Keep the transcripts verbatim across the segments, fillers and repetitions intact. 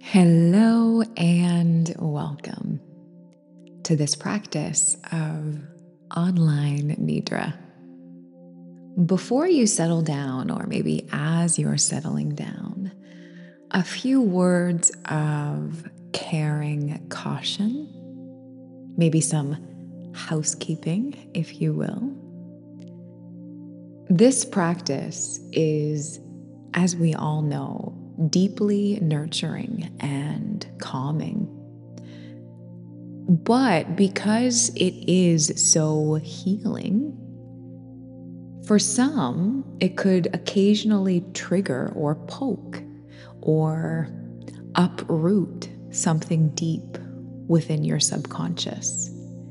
Hello and welcome to this practice of online Nidra. Before you settle down, or maybe as you're settling down, a few words of caring caution, maybe some housekeeping, if you will. This practice is, as we all know, deeply nurturing and calming. But because it is so healing, for some, it could occasionally trigger or poke or uproot something deep within your subconscious.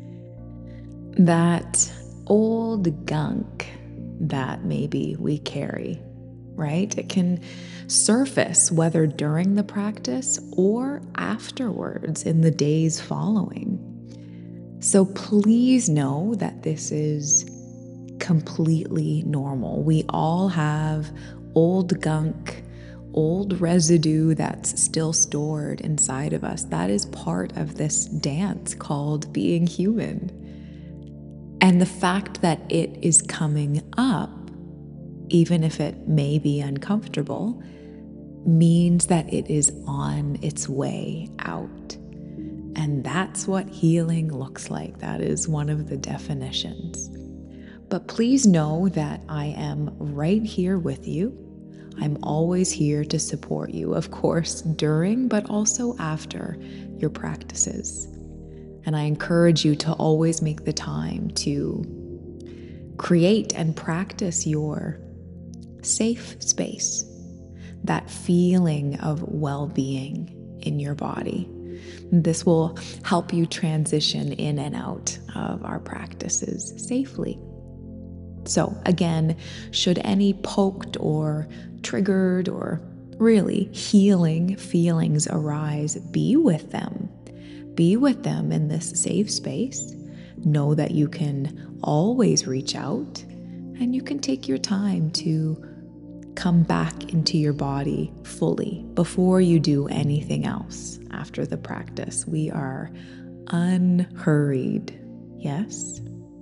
That old gunk that maybe we carry, right? It can surface whether during the practice or afterwards in the days following. So please know that this is completely normal. We all have old gunk, old residue that's still stored inside of us. That is part of this dance called being human. And the fact that it is coming up, even if it may be uncomfortable, means that it is on its way out. And that's what healing looks like. That is one of the definitions. But please know that I am right here with you. I'm always here to support you, of course, during, but also after your practices. And I encourage you to always make the time to create and practice your safe space, that feeling of well-being in your body. This will help you transition in and out of our practices safely. So again, should any poked or triggered or really healing feelings arise, be with them. Be with them in this safe space. Know that you can always reach out and you can take your time to come back into your body fully before you do anything else after the practice. We are unhurried. Yes?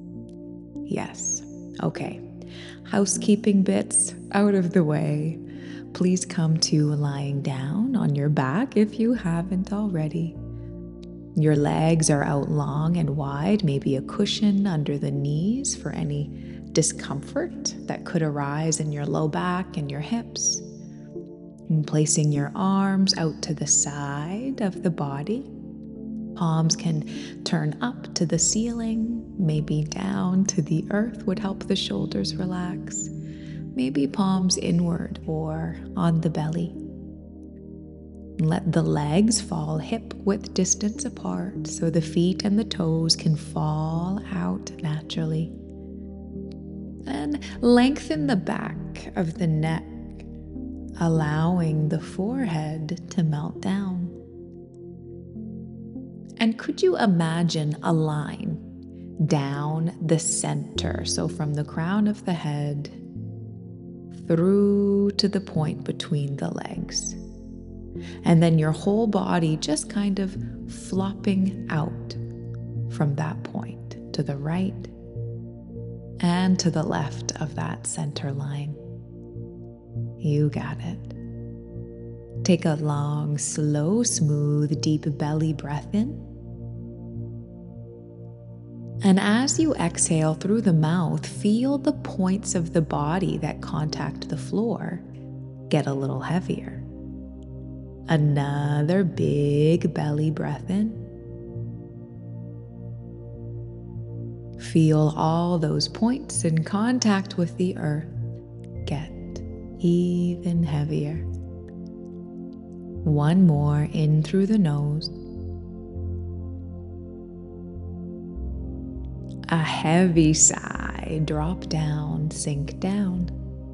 Yes. Okay. Housekeeping bits out of the way. Please come to lying down on your back if you haven't already. Your legs are out long and wide, maybe a cushion under the knees for any discomfort that could arise in your low back and your hips. And placing your arms out to the side of the body. Palms can turn up to the ceiling, maybe down to the earth would help the shoulders relax. Maybe palms inward or on the belly. Let the legs fall hip-width distance apart so the feet and the toes can fall out naturally. And lengthen the back of the neck, allowing the forehead to melt down. And could you imagine a line down the center, so from the crown of the head through to the point between the legs? And then your whole body just kind of flopping out from that point to the right and to the left of that center line. You got it. Take a long, slow, smooth, deep belly breath in. And as you exhale through the mouth, feel the points of the body that contact the floor get a little heavier. Another big belly breath in. Feel all those points in contact with the earth get even heavier. One more in through the nose. A heavy sigh, drop down, sink down.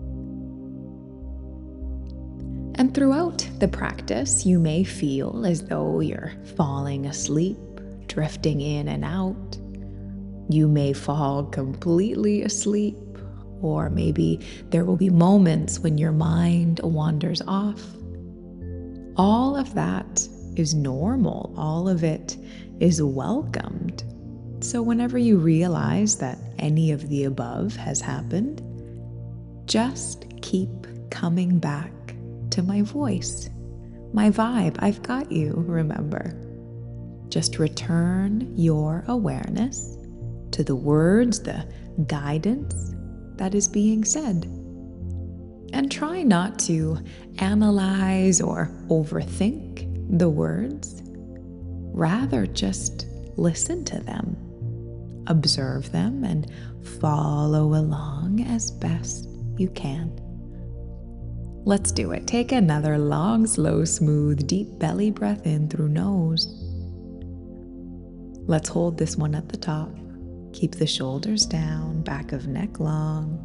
And throughout the practice, you may feel as though you're falling asleep, drifting in and out. You may fall completely asleep, or maybe there will be moments when your mind wanders off. All of that is normal, all of it is welcomed. So, whenever you realize that any of the above has happened, just keep coming back to my voice, my vibe. I've got you, remember. Just return your awareness to the words, the guidance that is being said. And try not to analyze or overthink the words. Rather, just listen to them, observe them, and follow along as best you can. Let's do it. Take another long, slow, smooth, deep belly breath in through nose. Let's hold this one at the top. Keep the shoulders down, back of neck long.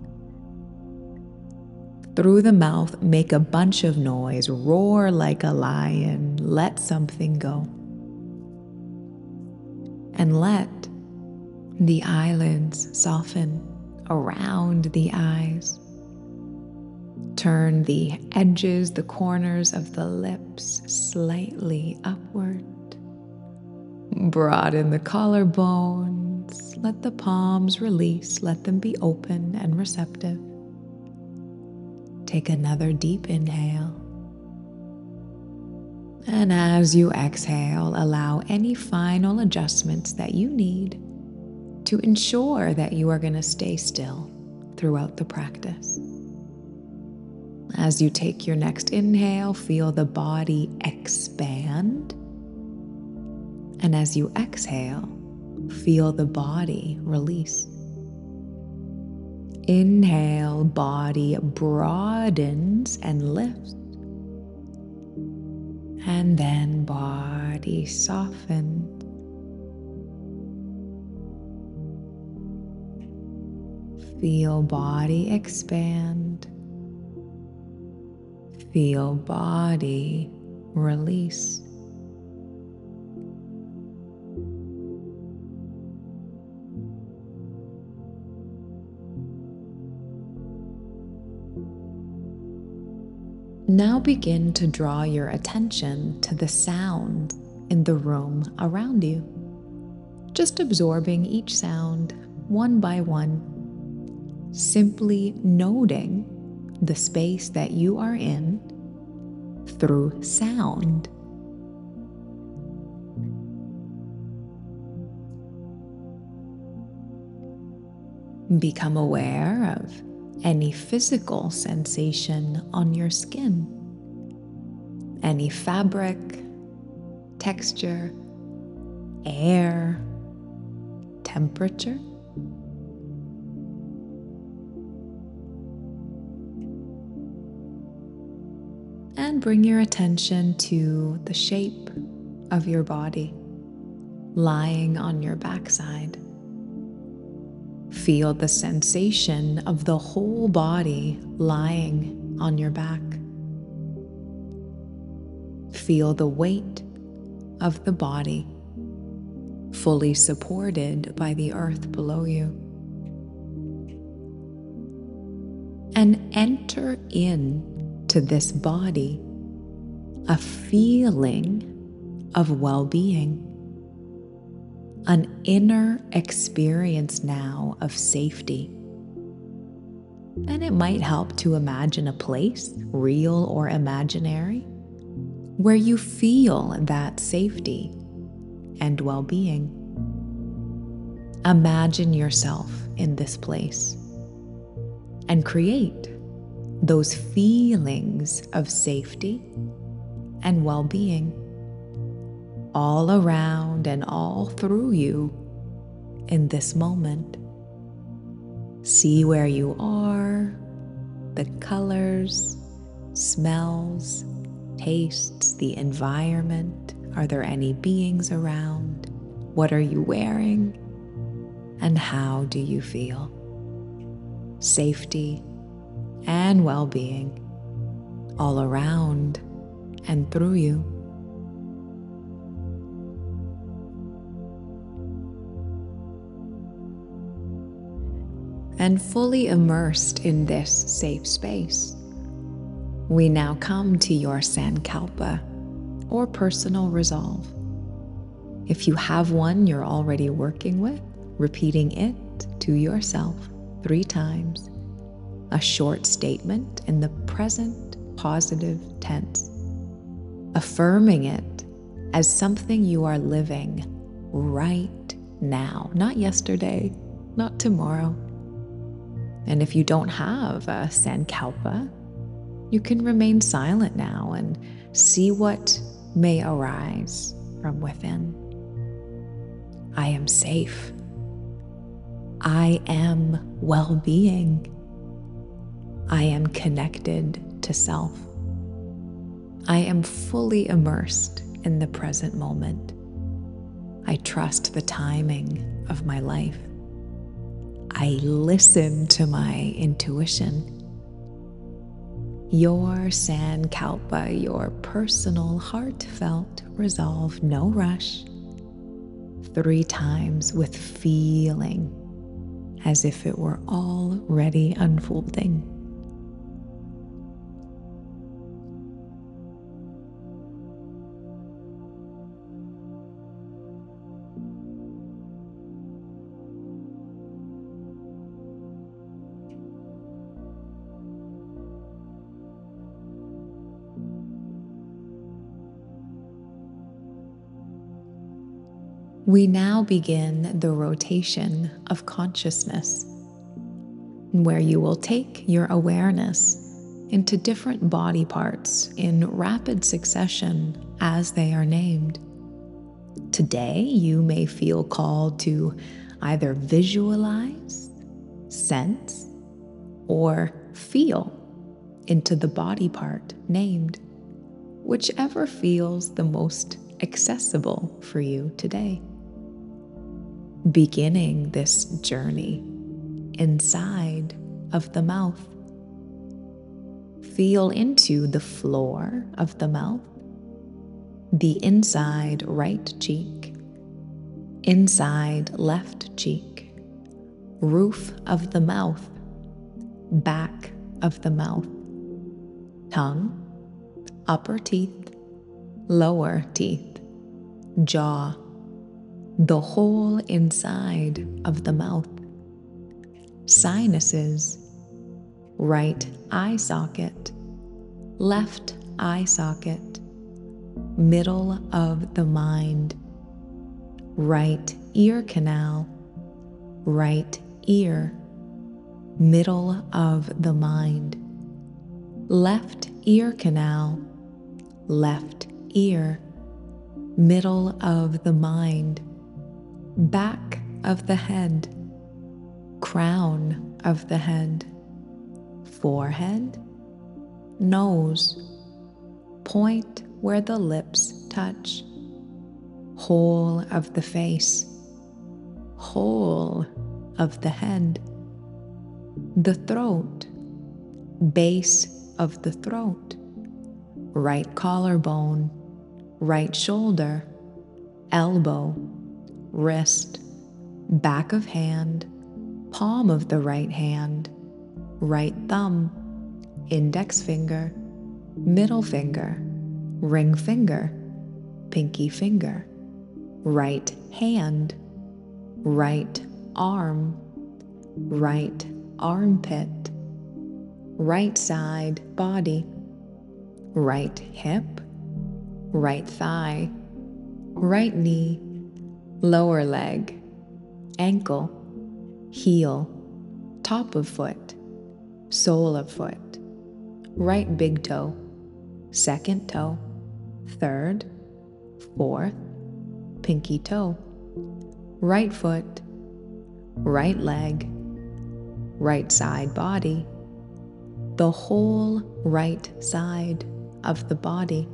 Through the mouth, make a bunch of noise, roar like a lion, let something go. And let the eyelids soften around the eyes. Turn the edges, the corners of the lips slightly upward. Broaden the collarbones. Let the palms release. Let them be open and receptive. Take another deep inhale. And as you exhale, allow any final adjustments that you need to ensure that you are going to stay still throughout the practice. As you take your next inhale, feel the body expand. And as you exhale, feel the body release. Inhale, body broadens and lifts. And then body softens. Feel body expand. Feel body release. Now begin to draw your attention to the sound in the room around you, just absorbing each sound one by one, simply noting the space that you are in through sound. Become aware of any physical sensation on your skin, any fabric, texture, air, temperature. And bring your attention to the shape of your body lying on your backside. Feel the sensation of the whole body lying on your back. Feel the weight of the body fully supported by the earth below you. And enter in to this body a feeling of well-being. An inner experience now of safety. And it might help to imagine a place, real or imaginary, where you feel that safety and well-being. Imagine yourself in this place and create those feelings of safety and well-being all around and all through you in this moment. See where you are, the colors, smells, tastes, the environment. Are there any beings around? What are you wearing? And how do you feel? Safety and well-being all around and through you. And fully immersed in this safe space, we now come to your Sankalpa, or personal resolve. If you have one you're already working with, repeating it to yourself three times, a short statement in the present positive tense, affirming it as something you are living right now, not yesterday, not tomorrow. And if you don't have a Sankalpa, you can remain silent now and see what may arise from within. I am safe. I am well-being. I am connected to self. I am fully immersed in the present moment. I trust the timing of my life. I listen to my intuition. Your Sankalpa, your personal, heartfelt resolve, no rush, three times with feeling as if it were already unfolding. We now begin the rotation of consciousness, where you will take your awareness into different body parts in rapid succession as they are named. Today, you may feel called to either visualize, sense, or feel into the body part named, whichever feels the most accessible for you today. Beginning this journey inside of the mouth. Feel into the floor of the mouth, the inside right cheek, inside left cheek, roof of the mouth, back of the mouth, tongue, upper teeth, lower teeth, jaw, the whole inside of the mouth, sinuses, right eye socket, left eye socket, middle of the mind, right ear canal, right ear, middle of the mind, left ear canal, left ear, middle of the mind, back of the head, crown of the head, forehead, nose, point where the lips touch, whole of the face, whole of the head, the throat, base of the throat, right collarbone, right shoulder, elbow, wrist, back of hand, palm of the right hand, right thumb, index finger, middle finger, ring finger, pinky finger, right hand, right arm, right armpit, right side body, right hip, right thigh, right knee, lower leg, ankle, heel, top of foot, sole of foot, right big toe, second toe, third, fourth, pinky toe, right foot, right leg, right side body, the whole right side of the body,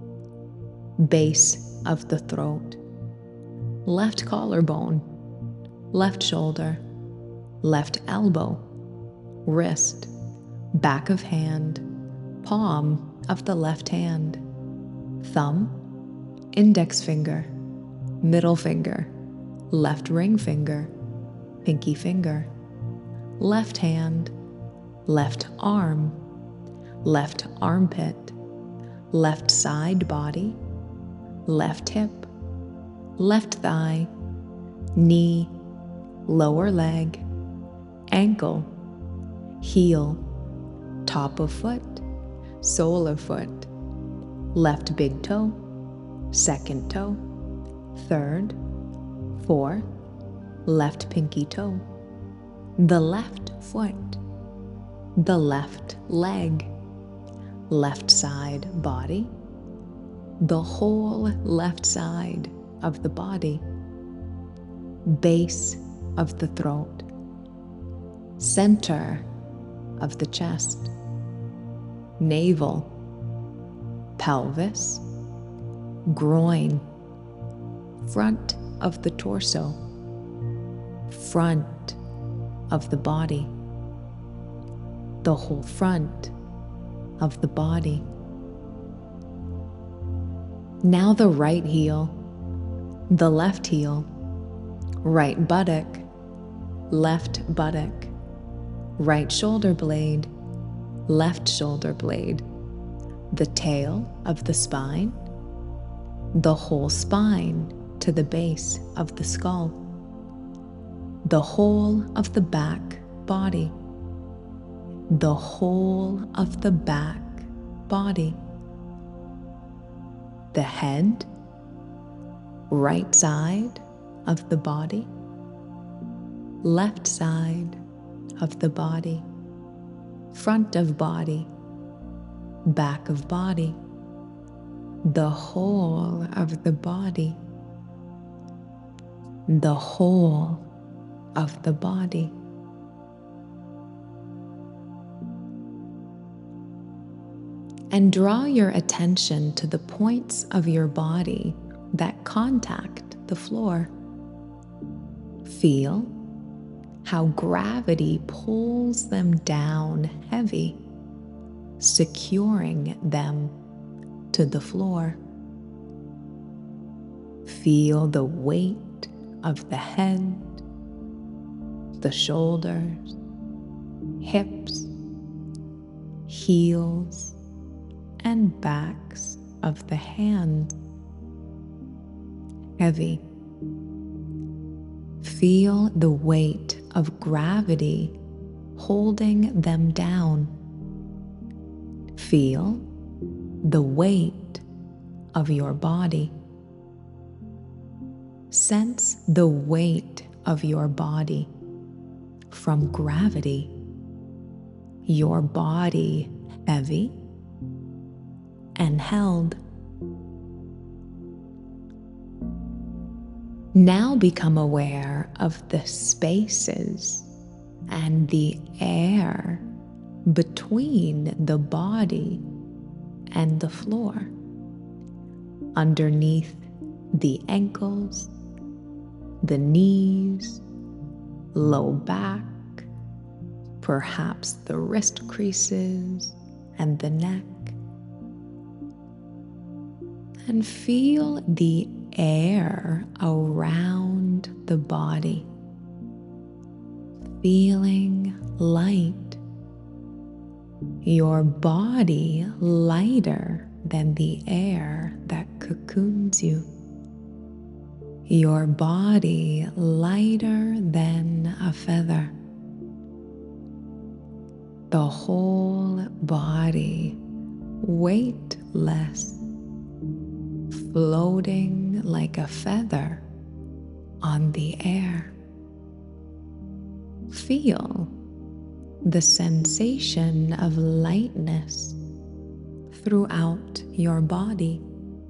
base of the throat, left collarbone, left shoulder, left elbow, wrist, back of hand, palm of the left hand, thumb, index finger, middle finger, left ring finger, pinky finger, left hand, left arm, left armpit, left side body, left hip, left thigh, knee, lower leg, ankle, heel, top of foot, sole of foot, left big toe, second toe, third, fourth, left pinky toe, the left foot, the left leg, left side body, the whole left side of the body, base of the throat, center of the chest, navel, pelvis, groin, front of the torso, front of the body, the whole front of the body. Now the right heel, the left heel, right buttock, left buttock, right shoulder blade, left shoulder blade, the tail of the spine, the whole spine to the base of the skull, the whole of the back body, the whole of the back body, the head, right side of the body, left side of the body, front of body, back of body, the whole of the body, the whole of the body. And draw your attention to the points of your body that contact the floor. Feel how gravity pulls them down heavy, securing them to the floor. Feel the weight of the head, the shoulders, hips, heels, and backs of the hands. Heavy. Feel the weight of gravity holding them down. Feel the weight of your body. Sense the weight of your body from gravity. Your body heavy and held. Now become aware of the spaces and the air between the body and the floor, underneath the ankles, the knees, low back, perhaps the wrist creases and the neck. And feel the air around the body, feeling light. Your body lighter than the air that cocoons you. Your body lighter than a feather. The whole body weightless, floating like a feather on the air. Feel the sensation of lightness throughout your body.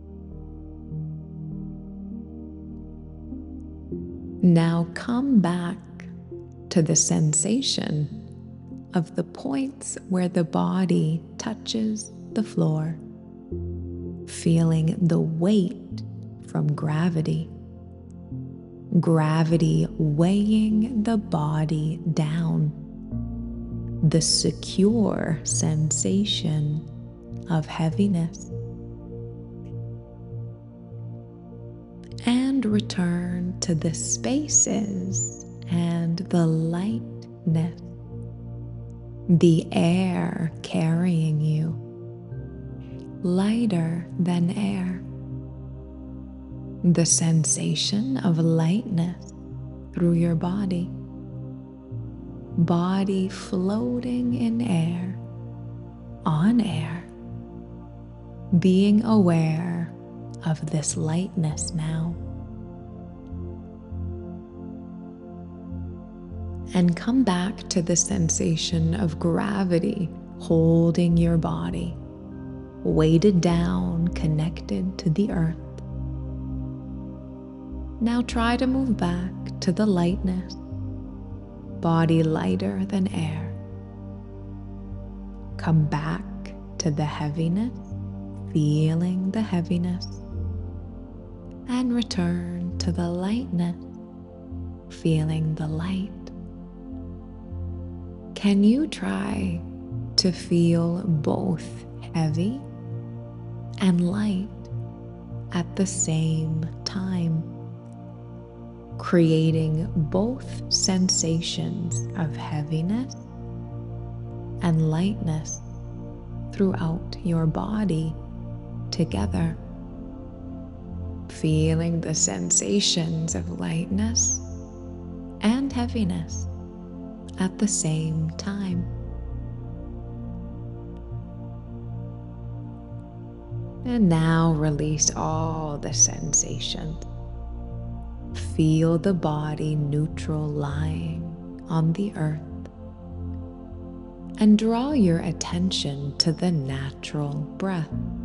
Now come back to the sensation of the points where the body touches the floor, feeling the weight from gravity. Gravity weighing the body down. The secure sensation of heaviness. And return to the spaces and the lightness, the air carrying you, lighter than air. the sensation of lightness through your body, body floating in air, on air, being aware of this lightness now. And come back to the sensation of gravity holding your body, weighted down, connected to the earth. Now try to move back to the lightness, body lighter than air. Come back to the heaviness, feeling the heaviness, and return to the lightness, feeling the light. Can you try to feel both heavy and light at the same time, creating both sensations of heaviness and lightness throughout your body together, feeling the sensations of lightness and heaviness at the same time. And now release all the sensations. Feel the body neutral lying on the earth, and draw your attention to the natural breath.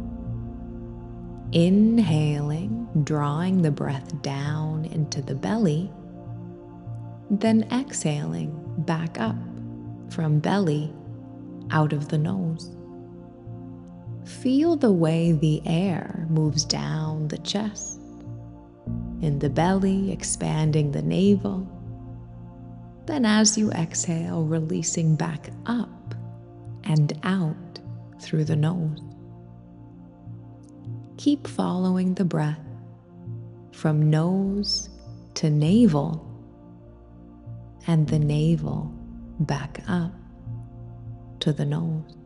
Inhaling, drawing the breath down into the belly, then exhaling back up from belly out of the nose. Feel the way the air moves down the chest, in the belly, expanding the navel. Then as you exhale, releasing back up and out through the nose. Keep following the breath from nose to navel, and the navel back up to the nose.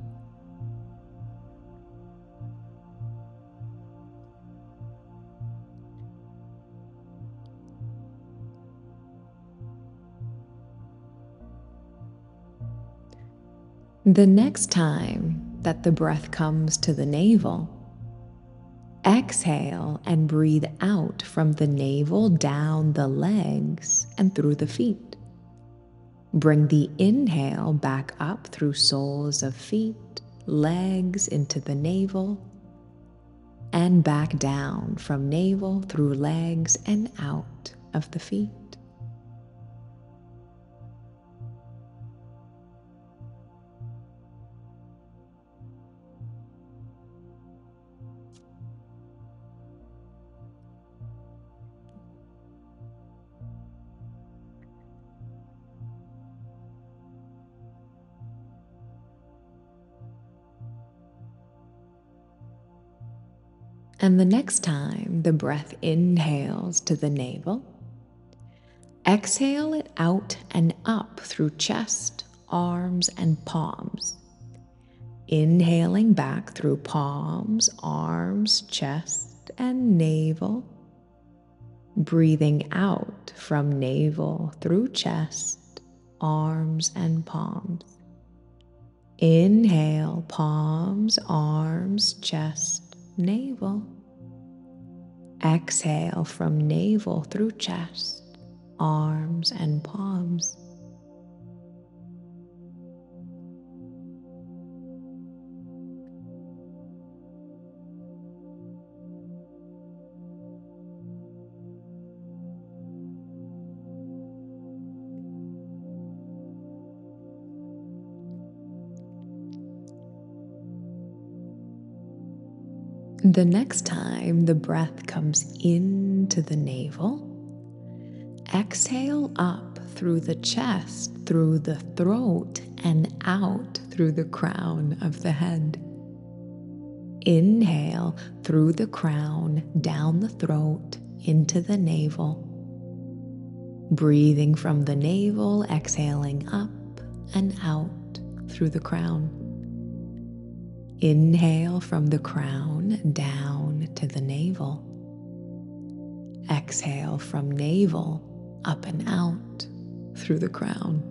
The next time that the breath comes to the navel, exhale and breathe out from the navel down the legs and through the feet. Bring the inhale back up through soles of feet, legs into the navel, and back down from navel through legs and out of the feet. And the next time the breath inhales to the navel, exhale it out and up through chest, arms, and palms. Inhaling back through palms, arms, chest, and navel. Breathing out from navel through chest, arms, and palms. Inhale, palms, arms, chest, navel. Exhale from navel through chest, arms, and palms. The next time the breath comes into the navel, exhale up through the chest, through the throat, and out through the crown of the head. Inhale through the crown, down the throat, into the navel. Breathing from the navel, exhaling up and out through the crown. Inhale from the crown down to the navel. exhale from navel up and out through the crown.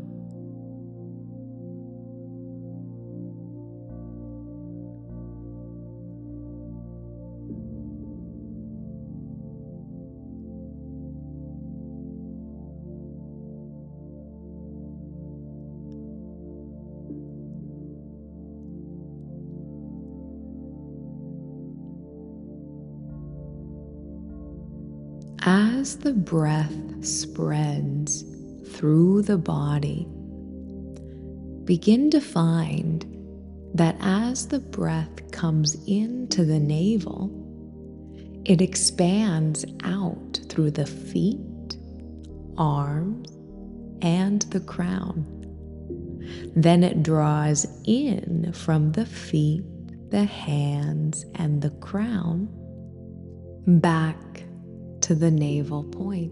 As the breath spreads through the body, begin to find that as the breath comes into the navel, it expands out through the feet, arms, and the crown. Then it draws in from the feet, the hands, and the crown back to the navel point.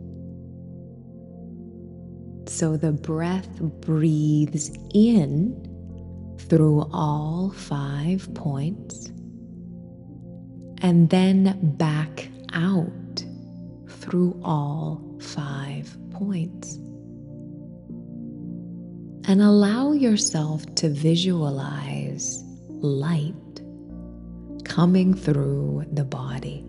So the breath breathes in through all five points and then back out through all five points. And allow yourself to visualize light coming through the body,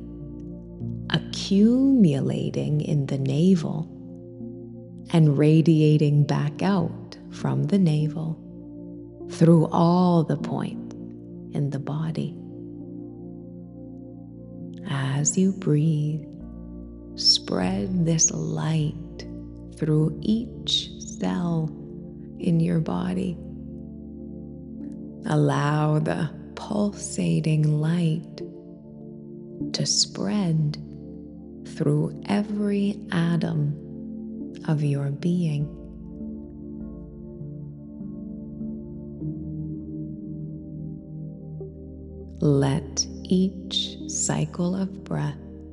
accumulating in the navel and radiating back out from the navel through all the points in the body. As you breathe, spread this light through each cell in your body. Allow the pulsating light to spread through every atom of your being. Let each cycle of breath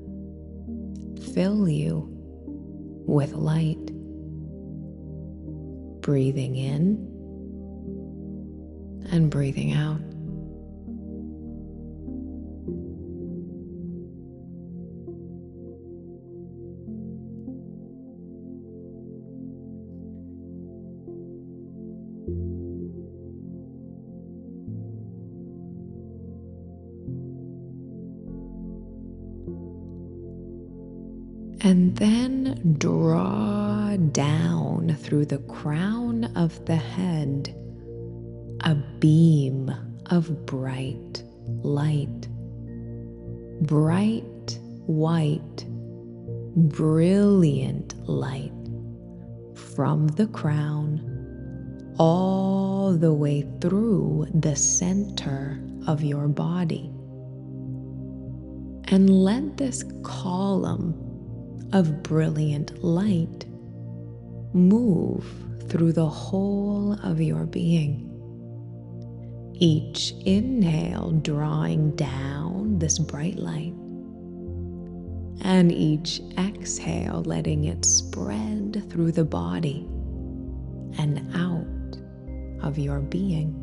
fill you with light. Breathing in and breathing out. And then draw down through the crown of the head a beam of bright light. Bright, white, brilliant light from the crown all the way through the center of your body. And let this column of brilliant light move through the whole of your being. Each inhale drawing down this bright light, and each exhale letting it spread through the body and out of your being.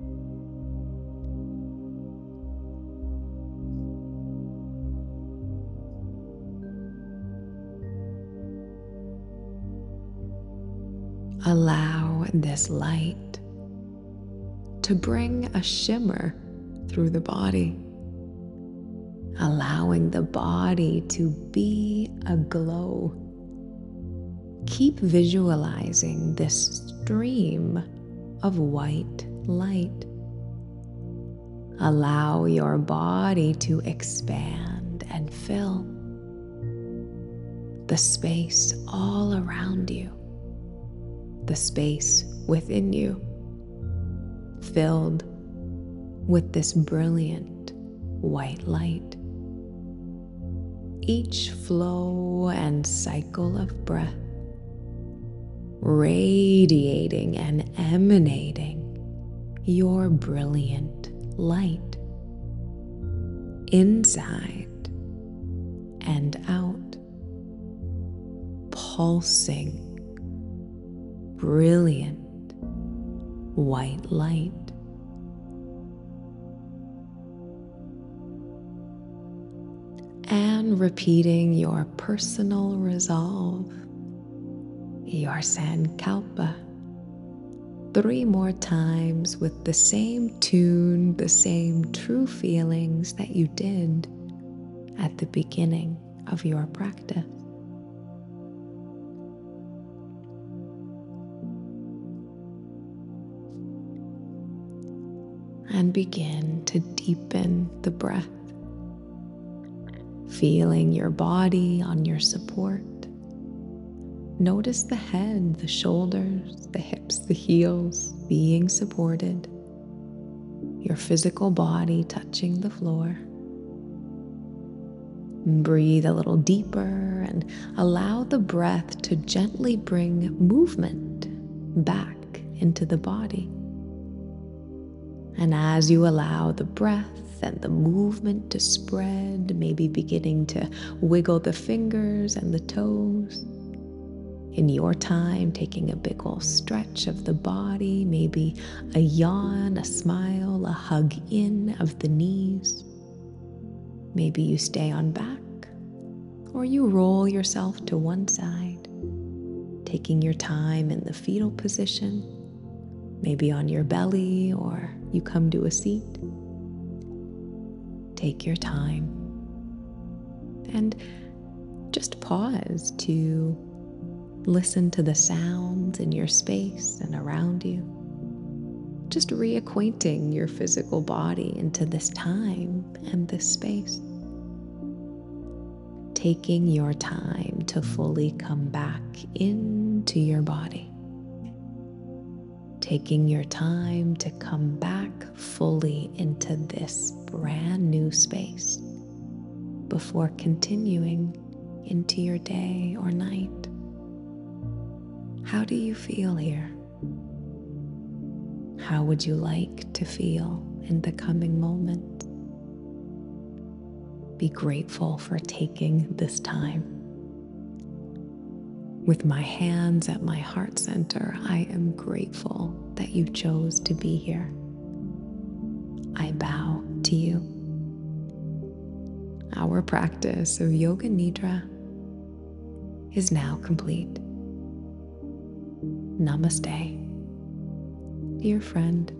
Allow this light to bring a shimmer through the body, allowing the body to be aglow. Keep visualizing this stream of white light. Allow your body to expand and fill the space all around you. The space within you, filled with this brilliant white light. Each flow and cycle of breath radiating and emanating your brilliant light inside and out, pulsing brilliant white light. And repeating your personal resolve, your Sankalpa, three more times with the same tune, the same true feelings that you did at the beginning of your practice. And begin to deepen the breath, feeling your body on your support. Notice the head, the shoulders, the hips, the heels being supported, your physical body touching the floor. Breathe a little deeper and allow the breath to gently bring movement back into the body. And as you allow the breath and the movement to spread, maybe beginning to wiggle the fingers and the toes, in your time, taking a big ol' stretch of the body, maybe a yawn, a smile, a hug in of the knees. Maybe you stay on back, or you roll yourself to one side, taking your time in the fetal position, maybe on your belly, or you come to a seat. Take your time and just pause to listen to the sounds in your space and around you. Just reacquainting your physical body into this time and this space. Taking your time to fully come back into your body. Taking your time to come back fully into this brand new space before continuing into your day or night. How do you feel here? How would you like to feel in the coming moment? Be grateful for taking this time. With my hands at my heart center, I am grateful that you chose to be here. I bow to you. Our practice of Yoga Nidra is now complete. Namaste, dear friend.